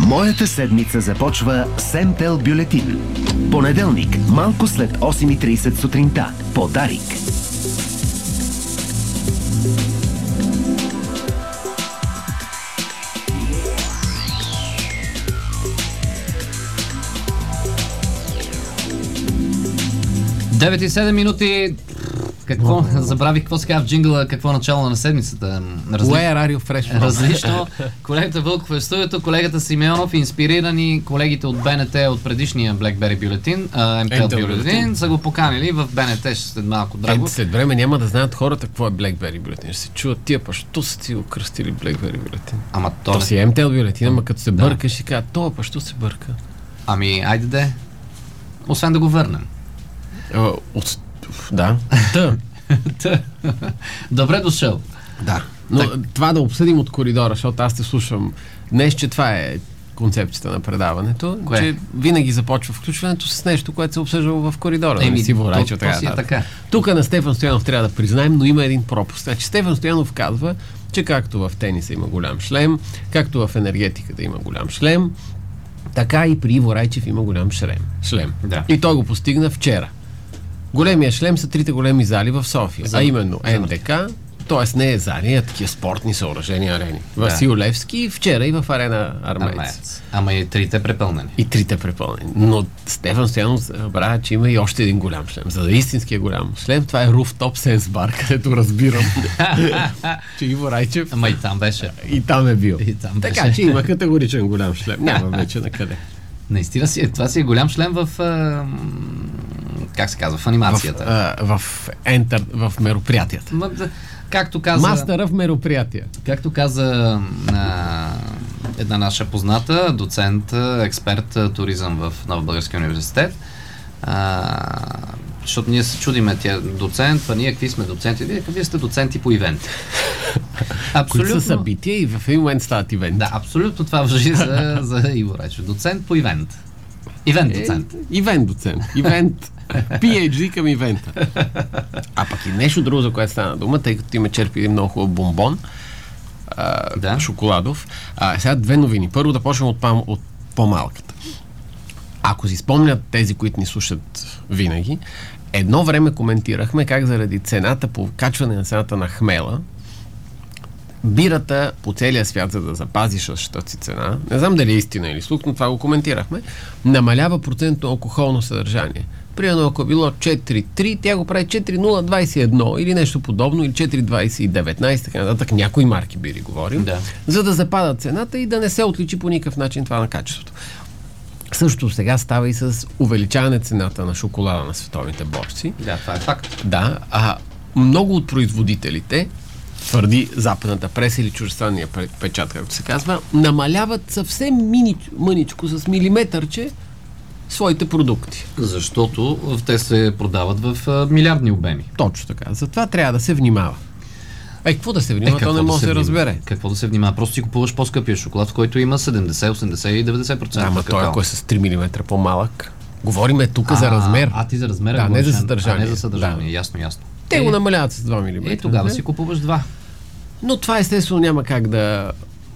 Моята седмица започва с МТЕЛ бюлетин. Понеделник, малко след 8:30 сутринта. Подарик. Девет и 7 минути. Какво? Забравих какво се казва в джингъла, какво начало на седмицата. Различно. Колегата Вълков е в студиото, колегата Симеонов, инспирирани колегите от БНТ от предишния BlackBerry бюлетин, МТЛ бюлетин, са го поканили в БНТ след малко, Драго. След време няма да знаят хората какво е BlackBerry бюлетин. Ще се чуват тия, що са ти окръстили BlackBerry бюлетин? Ама то си е МТЛ бюлетин, ама като се бъркаш и казва, това що се бърка? Ами, айде де. Освен да го върнем. Да. Добре дошъл. Да. Но това да обсъдим от коридора, защото аз те слушам днес, че това е концепцията на предаването, че винаги започва включването с нещо, което се обсъждало в коридора. Така. Тук на Стефан Стоянов трябва да признаем, но има един пропуск. Значи Стефан Стоянов казва, че както в тениса има голям шлем, както в енергетиката има голям шлем, така и при Иво Райчев има голям шлем. Да. И той го постигна вчера. Големия шлем са трите големи зали в София, а именно НДК, т.е. не е зали, а такива спортни съоръжения, арени. Васил Левски, вчера и в арена Армеец. Ама и трите препълнени. Но Стефан Стоянов забравя, че има и още един голям шлем. За да истинския голям шлем, това е Rooftop Sense Bar, където разбирам, че Иво Райчев... Ама и там беше. И там е бил. Така че има категоричен голям шлем. Няма вече на къде. Наистина това си е голям шлем в... как се казва? В анимацията. В мероприятията. Както каза... Мастера в мероприятия. Както каза една наша позната, доцент, експерт туризъм в Нов Български университет, защото ние се чудиме тия доцент, а ние какви сме доценти? Вие сте доценти по ивенти. Които са събития и в един момент стават ивенти. Да, абсолютно това важи за Иво Райчев. Доцент по ивент. Ивент-доцент. Ивент-доцент. Ивент. PhD към ивента. А пък и нещо друго, за което стана дума, тъй като има черпи един много хубав бомбон, шоколадов. Сега две новини. Първо да почнем от по-малката. Ако си спомнят тези, които ни слушат винаги, едно време коментирахме как заради цената, по качване на цената на хмела, бирата по целия свят, за да запази същата си цена, не знам дали е истина или слух, но това го коментирахме, намалява процентно алкохолно съдържание. Примерно, ако е било 4,3, тя го прави 4,021 или нещо подобно, или 4,2019, така нататък. Някои марки бири говорим, за да запада цената и да не се отличи по никакъв начин това на качеството. Също сега става и с увеличаване цената на шоколада на световните борси. Да, това е факт. Да, много от производителите, твърди западната преса или чуждестранния печат, както се казва, намаляват съвсем мъничко, с милиметърче, своите продукти. Защото те се продават в милиардни обеми. Точно така. Затова трябва да се внимава. Какво да се внимава? То не може да се разбере. Какво да се внимава? Просто си купуваш по-скъпия шоколад, в който има 70, 80 и 90%. Ама той, ако е с 3 мм по-малък. Говориме тук за размер. Ти за размера. Да, не за съдържание. Не за съдържание. Ясно. Те го намаляват с 2 мм. Тогава си купуваш 2. Но това естествено няма как да...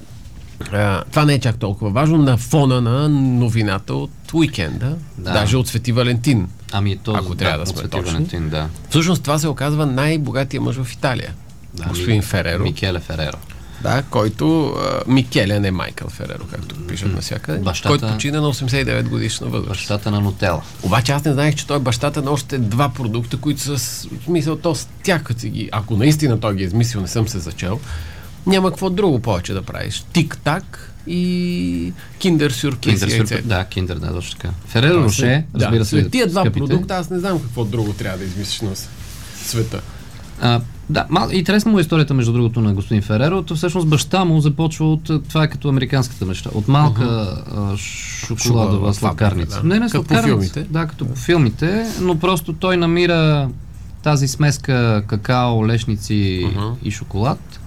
това не е чак толкова важно на фона на новината от уикенда, даже от Свети Валентин. Ако трябва да сме точни. Всъщност това се оказва най-богатия мъж в Италия. Господин Фереро. Микеле Фереро. Да, който... Микеле, не Майкъл Фереро, както пишат навсякъде. Който почина на 89 годишна възраст. Бащата на Нутела. Обаче аз не знаех, че той е бащата на още 2 продукта, които са смисъл, то стякат си ги. Ако наистина той ги е измислил, не съм се зачел, няма какво друго повече да правиш. Тик-так и Киндер Сюрприз. Киндер, точно така. Фереро Роше, разбира се. Тия 2 продукта, аз не знам какво друго трябва да измислиш на света. Интересна му е историята, между другото, на господин Фереро. То всъщност баща му започва от... Това е като американската мечта. От малка шоколадова сладкарница. Не сладкарница. Да, като по филмите, но просто той намира тази смеска какао, лешници и шоколад.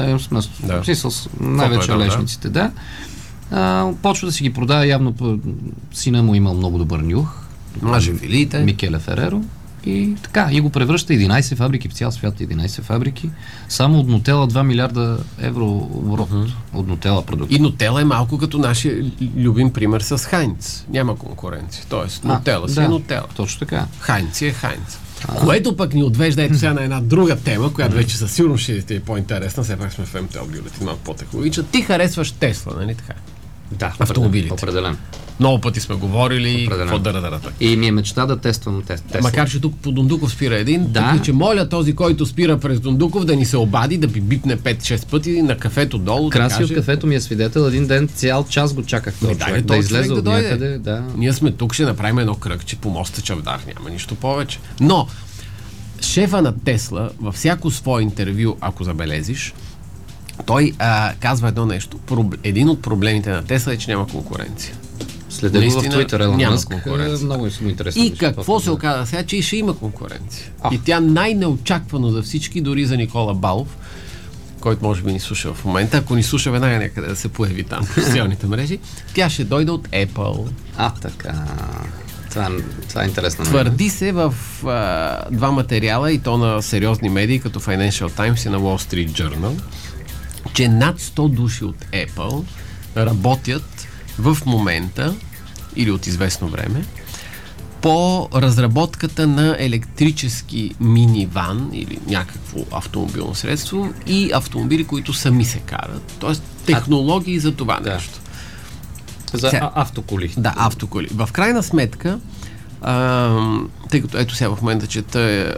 Най-вече лешниците, почва да си ги продава. Явно сина му имал много добър нюх. Живелиите. Микеле Фереро. И така, и го превръща 11 фабрики в цял свят, 11 фабрики. Само от Нутела 2 милиарда евро оборот от Нутела продукт. И Нутела е малко като нашия любим пример с Хайнц. Няма конкуренция. Тоест, Нутела си е Нутела. Точно така. Хайнц е Хайнц. Което пък ни отвежда ето сега на една друга тема, която вече със сигурност ще е по-интересна. Все пак сме в МТЛ Бюлетин, малко по-технологична. Ти харесваш Тесла, нали така? Да, автомобилите. Определено. Много пъти сме говорили какво дърдърата. И ми е мечта да тествам Тесла. Макар, че тук по Дондуков спира един, така че моля този, който спира през Дондуков, да ни се обади, да бипне 5-6 пъти на кафето долу. Краси от кафето ми е свидетел, един ден цял час го чаках този човек да излезе от някъде. Да. Ние сме тук, ще направим едно кръгче по моста Чавдар, няма нищо повече. Но шефа на Тесла във всяко свое интервю, ако забелезиш, той казва едно нещо. Един от проблемите на Тесла е, че няма конкуренция. Следя го в Twitter, Елон Мъск, много му интересно. И какво се оказа сега, че и ще има конкуренция. И тя най-неочаквано за всички, дори за Никола Балов, който може би ни слуша в момента, ако ни слуша веднага някъде да се появи там в социалните мрежи, тя ще дойде от Apple. Така. Това е интересно. Твърди се в два материала, и то на сериозни медии, като Financial Times и на Wall Street Journal, че над 100 души от Apple работят в момента или от известно време по разработката на електрически миниван или някакво автомобилно средство и автомобили, които сами се карат. Тоест технологии за това нещо. За автоколи. Да, автоколи. В крайна сметка, тъй като ето сега в момента чета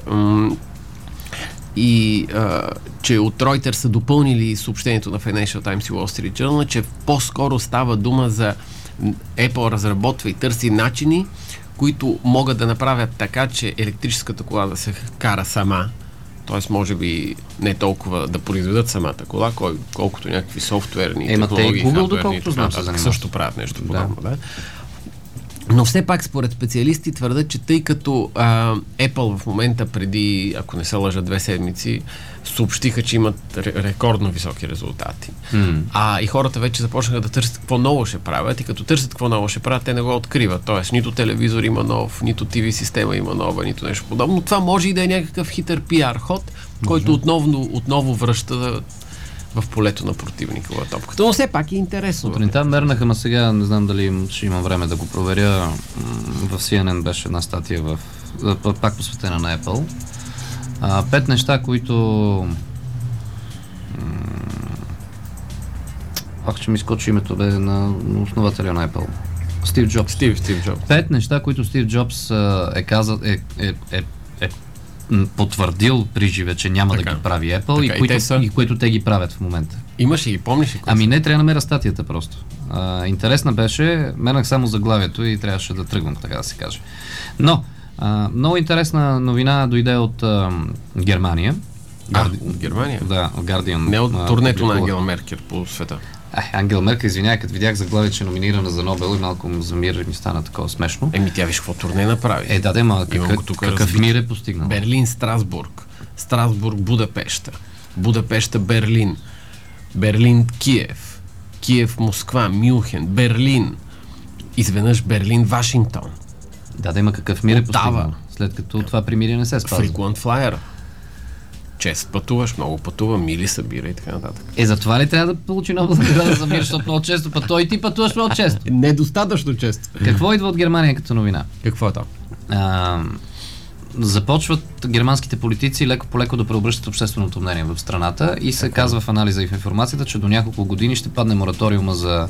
че от Reuters са допълнили съобщението на Financial Times и Wall Street Journal, че по-скоро става дума за Apple разработва и търси начини, които могат да направят така, че електрическата кола да се кара сама, т.е. може би не толкова да произведат самата кола, колкото някакви софтуерни технологии, Google, също правят нещо подобно. Да. Но все пак според специалисти твърдят, че тъй като Apple в момента преди, ако не се лъжа, 2 седмици, съобщиха, че имат рекордно високи резултати. И хората вече започнаха да търсят какво ново ще правят, и като търсят какво ново ще правят, те не го откриват. Тоест, нито телевизор има нов, нито TV система има нова, нито нещо подобно. Това може и да е някакъв хитър пиар ход, който отново връща в полето на противника в топката. Но все пак е интересно. Сутринта мернаха, но сега не знам дали ще имам време да го проверя. В CNN беше една статия пак посветена на Apple. 5 неща, които ще ми скочи името на основателя на Apple. Стив Джобс. Стив Джобс. 5 неща, които Стив Джобс е потвърдил при живе, че няма да ги прави Apple и които те ги правят в момента. Имаш и ги помниш ли? Не, трябва да намеря статията просто. Интересна беше, мернах само заглавието и трябваше да тръгвам, така да се каже. Но, много интересна новина дойде от Германия. От Германия? Да, от Guardian. Не от турнето на Ангела Меркел по света. Ангела Меркел, извинявай, като видях заглавие, че е номинирана за Нобел и малко за мир ми стана такова смешно. Тя виж какво турне направи. Какъв мир е постигнал. Берлин, Страсбург, Будапеща, Будапеща, Берлин, Берлин, Киев, Киев, Москва, Мюнхен, Берлин, изведнъж Берлин, Вашингтон. Има какъв мир е постигнал, след като това примирие не се спазва. Frequent flyer. Чест пътуваш, много пътува, мили събира и така нататък. Затова ли трябва да получи Нобел награда за мир, защото много често пътува и ти пътуваш много често? Недостатъчно често. Какво идва от Германия като новина? Какво е то? Започват германските политици леко по леко да преобръщат общественото мнение в страната и се казва в анализа и в информацията, че до няколко години ще падне мораториума за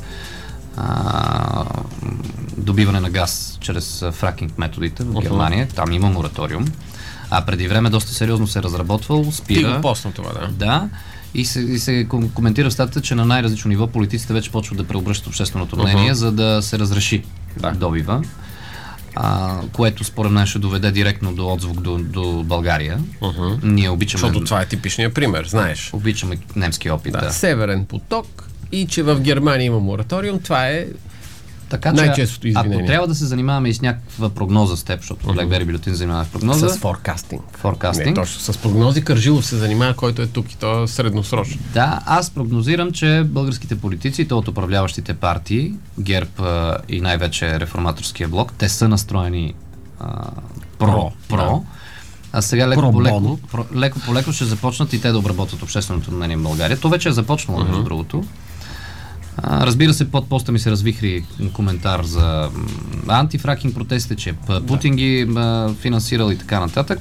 добиване на газ чрез фракинг методите в Германия. Там има мораториум. Преди време доста сериозно се е разработвал, спира. Ти го посна това, да. Да. И се коментира в статията, че на най-различно ниво политиците вече почват да преобръщат общественото мнение, за да се разреши добива. Което според мен ще доведе директно до отзвук до България. Ние обичаме... Защото това е типичният пример, знаеш. Обичаме немски опит, да. Северен поток и че в Германия има мораториум, това е така, най-честото извинение. Ако трябва да се занимаваме и с някаква прогноза с теб, защото BlackBerry Бюлетин занимава с прогноза. С форкастинг. Не, точно. С прогнози Кържилов се занимава, който е тук и то е средносрочно. Да, аз прогнозирам, че българските политици, то от управляващите партии, ГЕРБ и най-вече Реформаторския блок, те са настроени про. А сега леко по леко ще започнат и те да обработват общественото мнение в България. То вече е започнало, между другото. Разбира се, под поста ми се развихри коментар за антифракинг протестите, че Путин ги финансирал и така нататък.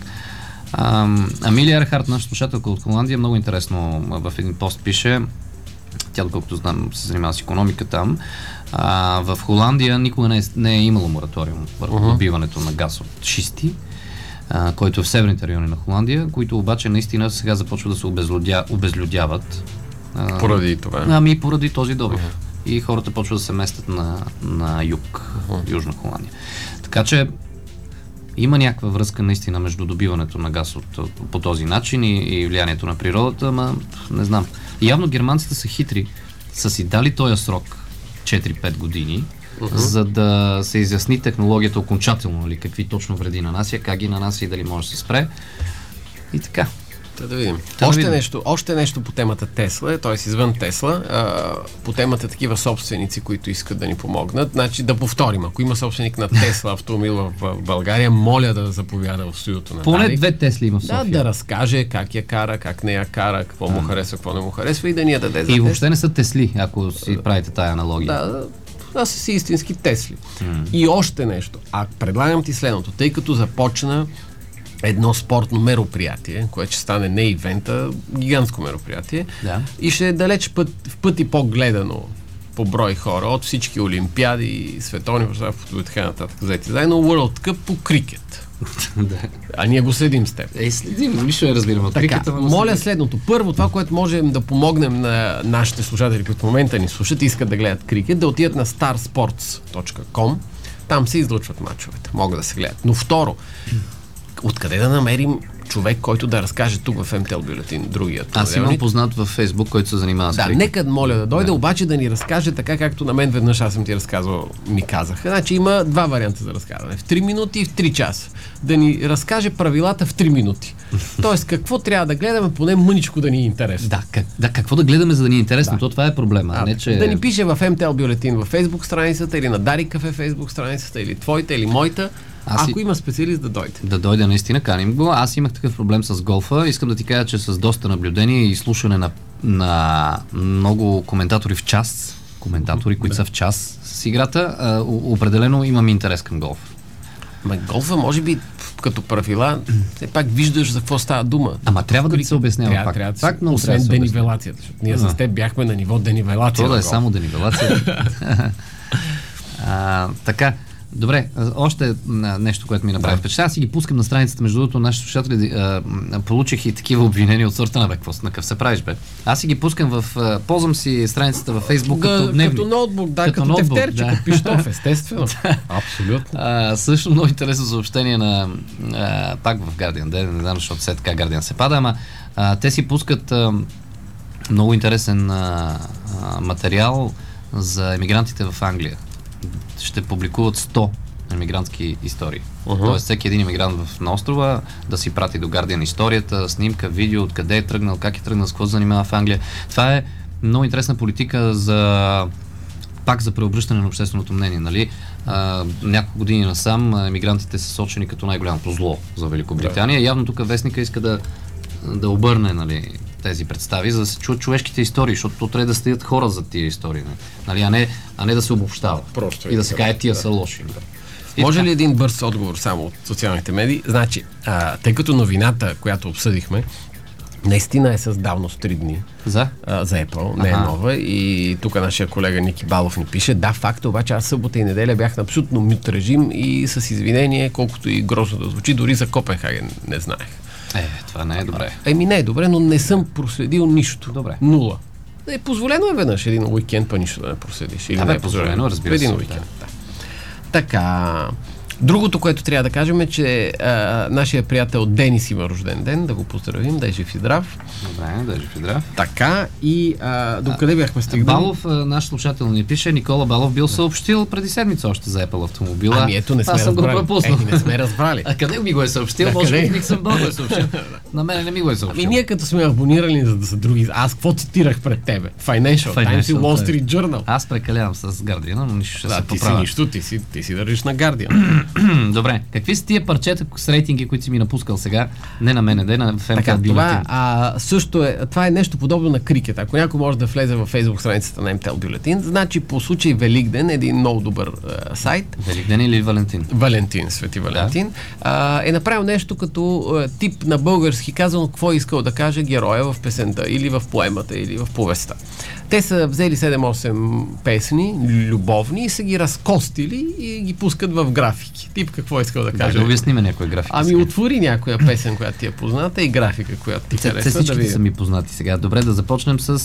Амилия Ерхарт, наша слушателка от Холандия, много интересно в един пост пише, тя, доколкото знам, се занимава с икономика там. В Холандия никога не е имало мораториум върху добиването на газ от шисти, който е в северните райони на Холандия, които обаче наистина сега започват да се обезлюдяват. Поради това? Поради този добив. И хората почват да се местят на юг, Южна Холандия. Така че има някаква връзка наистина между добиването на газ по този начин и влиянието на природата, ама не знам. Явно германците са хитри, са си дали този срок 4-5 години, за да се изясни технологията окончателно, нали, какви точно вреди нанася, как ги нанася и дали може да се спре. И така. Да видим. Още нещо по темата Тесла, т.е. извън Тесла, по темата такива собственици, които искат да ни помогнат. Значи да повторим, ако има собственик на Тесла автомобил в България, моля да заповяда в студиото на Поне 2 Тесли има в София. Да разкаже как я кара, как не я кара, какво му харесва, какво не му харесва и да ни я даде за тест. И въобще не са Тесли, ако си правите тая аналогия. Да, са си истински Тесли. И още нещо. Предлагам ти следното, тъй като започна едно спортно мероприятие, което ще стане не ивента, гигантско мероприятие, и ще е далеч в пъти по-гледано по брой хора от всички олимпиади, световни и така нататък взети заедно, World Cup по крикет. А ние го следим с теб. Следим, нищо не разбирам от крикета. Моля следното. Първо, това, което можем да помогнем на нашите слушатели, които в момента ни слушат и искат да гледат крикет, да отидат на starsports.com. Там се излъчват мачовете. Могат да се гледат. Но второ, откъде да намерим човек, който да разкаже тук в МТЛ Бюлетин другият? Аз имам познат във Фейсбук, който се занимава с крикет. Нека моля да дойде, обаче да ни разкаже така, както на мен веднъж аз съм ти разказвал, ми казаха. Значи има 2 варианта за разказване. В 3 минути и в 3 часа. Да ни разкаже правилата в 3 минути. Тоест, какво трябва да гледаме, поне мъничко да ни е интересно. Какво да гледаме, за да ни е интересно. Това е проблема. Не, че... Да ни пише в МТЛ Бюлетин във Фейсбук страницата или на Дарик Кафе Фейсбук страницата или твоята или моята. Ако има специалист, да дойде. Да дойде, наистина, каним го. Аз имах такъв проблем с голфа. Искам да ти кажа, че с доста наблюдение и слушане на много коментатори в час, които са в час с играта, определено имам интерес към голф. Голфа, може би, като правила, все пак виждаш за какво става дума. Ама трябва да се обяснява пак. Освен денивелацията. Ние с теб бяхме на ниво денивелация. Това да е само денивелация. Така. Добре, още нещо, което ми направи впечатление. Аз си ги пускам на страницата, между другото, нашите слушатели получих и такива обвинения от сорта на какво на къв се правиш, бе. Аз си ги пускам ползвам си страницата във Фейсбук като дневник. Като ноутбук, като тефтерче, като пищов, естествено. Абсолютно. Също много интересно съобщение на пак в Guardian, не знам, защото все така Guardian се пада, ама те си пускат много интересен материал за емигрантите в Англия. Ще публикуват 100 емигрантски истории. Тоест всеки един емигрант на острова да си прати до Guardian историята, снимка, видео, откъде е тръгнал, как е тръгнал, с какво се занимава в Англия. Това е много интересна политика за преобръщане на общественото мнение. Нали? Няколко години насам емигрантите са сочени като най-голямото зло за Великобритания. Явно тук вестника иска да обърне, нали, тези представи, за да се чуят човешките истории, защото трябва да стоят хора за тия истории, нали? а не да се обобщава. Просто и да се каже тия са лоши. Може ли един бърз отговор само от социалните медии? Значи, тъй като новината, която обсъдихме, наистина е с давност 3 дни. За Apple, не е нова. И тук нашия колега Ники Балов ни пише, факт, обаче аз събота и неделя бях на абсолютно мют режим и с извинение, колкото и грозно да звучи, дори за Копенхаген не знаех. Това не е добре. Не е добре, но не съм проследил нищо. Добре. 0. Позволено е веднъж един уикенд, па нищо да не проследиш. Или не е позволено, разбира се. Един уикенд, Така. Другото, което трябва да кажем е, че нашия приятел Денис има рожден ден, да го поздравим, да е жив и здрав. Добре, да е жив и здрав. Така, и докъде бяхме стигнали? Балов, наш слушател ни пише, Никола Балов бил съобщил преди седмица още за Apple автомобила. Ето не сме разбрали. Не сме разбрали. А къде ми го е съобщил? Може би Никсън Бал го е съобщил. На мен не ми го е съобщил. Ние като сме абонирали за други... Аз какво цитирах пред тебе? Financial Times и Wall Street Journal. Аз прекалявам с Guardian, но нищо ще се поправя. Ти си държиш на Guardian. Добре. Какви са тия парчета с рейтинги, които си ми напускал сега? Не на мене, на MTL Бюлетин. Също това е нещо подобно на крикет. Ако някой може да влезе във Facebook страницата на MTL Бюлетин, значи по случай Великден, един много добър сайт. Великден или Валентин? Валентин, Свети Валентин. Да. Е направил нещо като тип на български казано, какво е искал да каже героя в песента, или в поемата, или в повестта. Те са взели 7-8 песни, любовни, и са ги разкостили и ги пускат в графики. Тип какво е искал да каже. Да обясним някоя графика. Ами отвори някоя песен, която ти е позната, и графика, която ти харесва. Всички са ми познати сега. Добре, да започнем с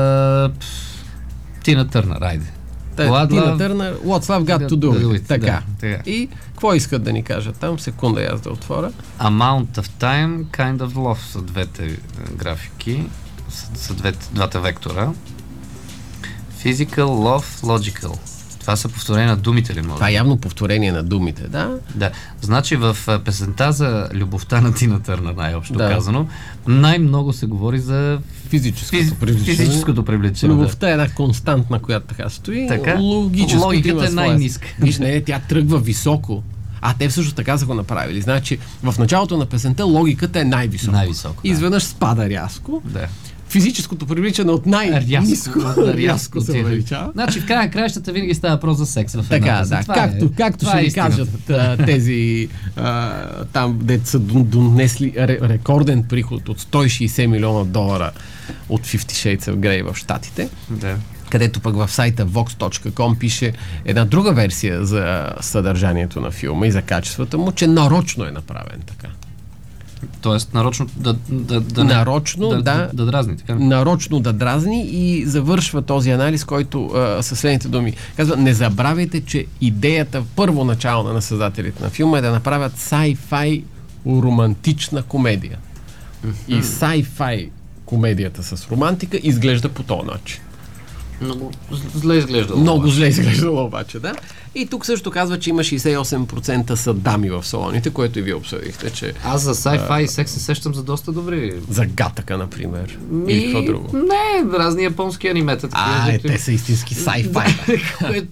Тина Търнър, айде. Тина Търнър, What's Love Got to Do With. Така. Да. И какво искат да ни кажат там? Секунда, аз да отворя. Amount of Time, Kind of Love са двете графики, са двата вектора. Physical, Love, Logical. Това са повторения на думите ли може? Това е явно повторение на думите, да? Да. Значи в песента за любовта на Тина Търнър, най-общо казано, най-много се говори за физическото привличане. Любовта е една константна, която така стои. Така? Логиката е най-ниска. Виж, тя тръгва високо. Те всъщност така са го направили. Значи, в началото на песента логиката е най-високо. Да. Изведнъж спада рязко. Да. Физическото привличане от най-ниско рязко се увеличава. Значи в края на краищата винаги става въпрос за секс в една песен. Както ще ви кажат тези там, дето са донесли рекорден приход от $160 милиона от 50 Shades of Grey в Щатите. Да. Където пък в сайта vox.com пише една друга версия за съдържанието на филма и за качествата му, че нарочно е направен така. Тоест нарочно да дразни. Така? Нарочно да дразни и завършва този анализ, който със следните думи казва: не забравяйте, че идеята първоначална на създателите на филма е да направят sci-fi романтична комедия. И sci-fi комедията с романтика изглежда по този начин. Много зле изглеждало. Много зле изглеждало обаче, да. И тук също казва, че има 68% са дами в салоните, което и вие обсъдихте, че... Аз за sci-fi и секс се сещам за доста добри. За Гатака, например. Или какво друго? Не, разни японски анимета. Те са истински sci-fi.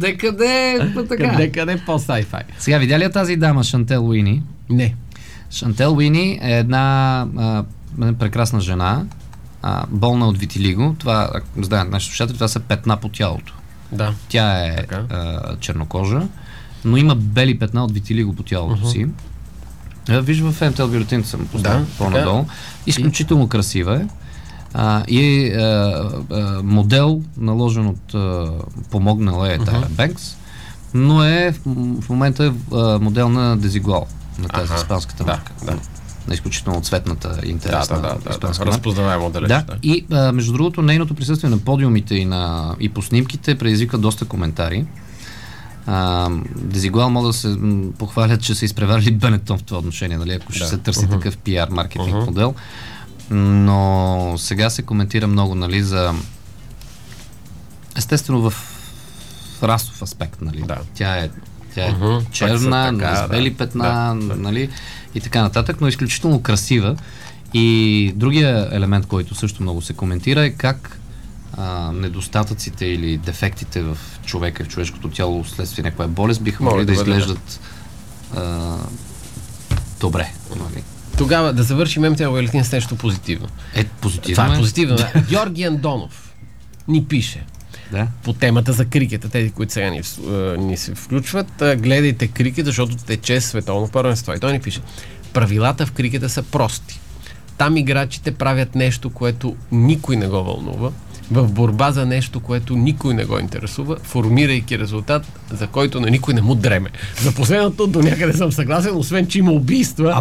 Къде по sci-fi. Сега, видя ли тази дама, Шантел Уини? Не. Шантел Уини е една прекрасна жена, болна от витилиго. Това, ако знаят нашите слушатели, това са петна по тялото. Да. Тя е чернокожа, но има бели петна от витилиго по тялото си. Виж, в MTL Бюлетин съм поставил по-надолу. Изключително красива е. И модел, наложен от помогнала е Тайра Бенкс, но в момента е модел на Desigual, на тази испанската марка. На изключително цветната и интересна испанска. Разпознаваемо далеч. Да. И между другото, нейното присъствие на подиумите и по снимките предизвиква доста коментари. Desigual могат да се похвалят, че са изпреварили Бенетон в това отношение, нали, ако ще се търси такъв PR маркетинг модел. Но сега се коментира много, нали, за естествено в расов аспект, нали. Да. Тя е черна, с бели петна, нали, и така нататък, но изключително красива. И другия елемент, който също много се коментира, е как недостатъците или дефектите в човека и в човешкото тяло вследствие някаква болест биха могли да изглеждат добре. Нали? Тогава да завършим MTL Бюлетин с нещо позитивно. Позитивно. Това е позитивно. Георги Андонов ни пише по темата за крикета. Тези, които сега ни се включват, гледайте крикет, защото тече световно първенство. И той ни пише: правилата в крикета са прости. Там играчите правят нещо, което никой не го вълнува, в борба за нещо, което никой не го интересува, формирайки резултат, за който на никой не му дреме. За последното до някъде съм съгласен, освен че има убийства.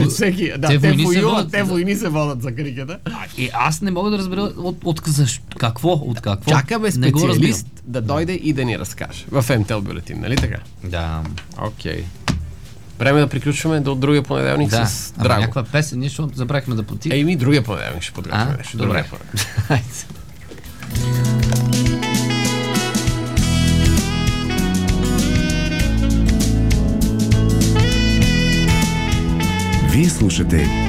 Те войни се водят за крикета. И аз не мога да разбера от какво. Чакаме специалист да дойде и да ни разкаже. В MTL Бюлетин, нали така? Да. Окей. Време да приключваме до другия понеделник с Драго. Някаква песен, защото забрахме да потикаме. Другия понеделник ще подготвим нещо. Добре. Вие слушате